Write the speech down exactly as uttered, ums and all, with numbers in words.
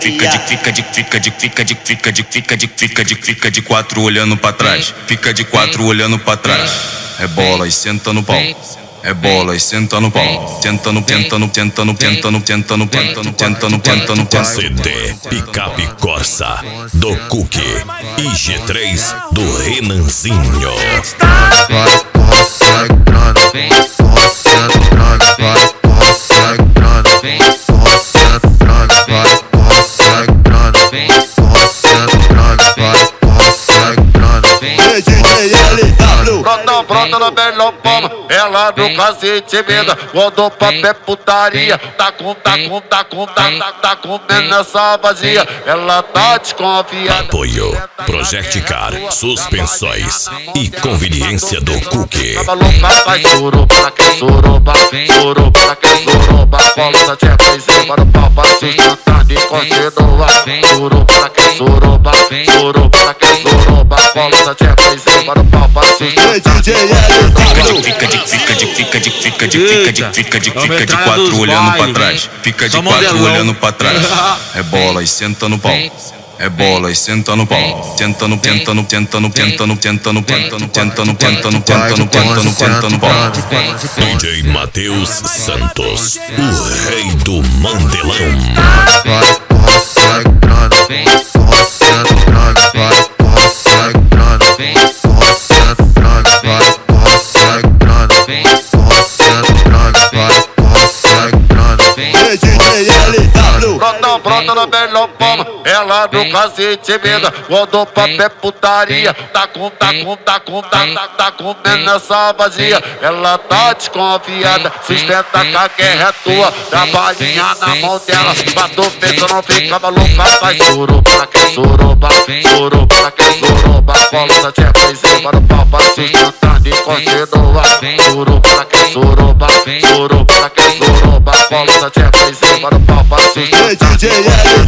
Fica de, fica de, fica de, fica de, fica de, fica de, fica de, fica de quatro olhando pra trás. Fica de quatro olhando pra trás. Rebola e senta no pau. Rebola e senta no pau. Tenta no, tenta no, tenta no, tenta no, tenta no, tenta no, tenta no, tenta no, tenta no. C D Picape Corsa do Cookie e G três do Renanzinho. Vai, poça grana, poça grana, vai, poça grana, poça grana, vai, poça grana, poça grana, vai, poça grana. D J L W. Brota, brota na melhor forma, ela no cacete venda. Quando o papo é putaria, tá com, tá com, tá com, tá, tá, tá comendo essa vazia. Ela tá desconfiada. Apoio Project Car, suspensões e conveniência do Cookie. Tava louca, faz suruba, que suruba, suruba, que suruba. Cola da tcheca em cima do pau pra sustentando e continua. Suruba, que suruba, suruba, que suruba. Cola da tcheca em cima do pau pra sustentando. D J L W. Fica de, fica de, fica de, fica de, fica de, fica de, fica de quatro olhando pra trás. Fica de quatro olhando pra trás. Rebola e senta no pau. Rebola e senta no pau. Tenta no, tenta no, tenta no, tenta no, tenta no, tenta no, tenta no, tenta no, tenta no, tenta no, tenta no pau. D J Matheus Santos, o rei do Mandelão. Vai, poça grana, poça grana, vai, poça grana, poça grana, vai, poça grana, poça grana, vai, poça grana. D J L W. Brota, brota na melhor forma, ela no cacete venda. Quando o papo é putaria, tá com, tá com, tá com, tá, tá, tá comendo essa vazia. Ela tá desconfiada, sustenta que a guerra é tua. Trabalhinha na mão dela, pra tu ver se eu não fica maluca. Faz suruba, que suruba, suruba, que suruba. Cola da tcheca em cima do pau pra sustentando e continua. Suruba, que suruba, suruba, que suruba. Cola da tcheca em cima do pau pra sustentando. D J L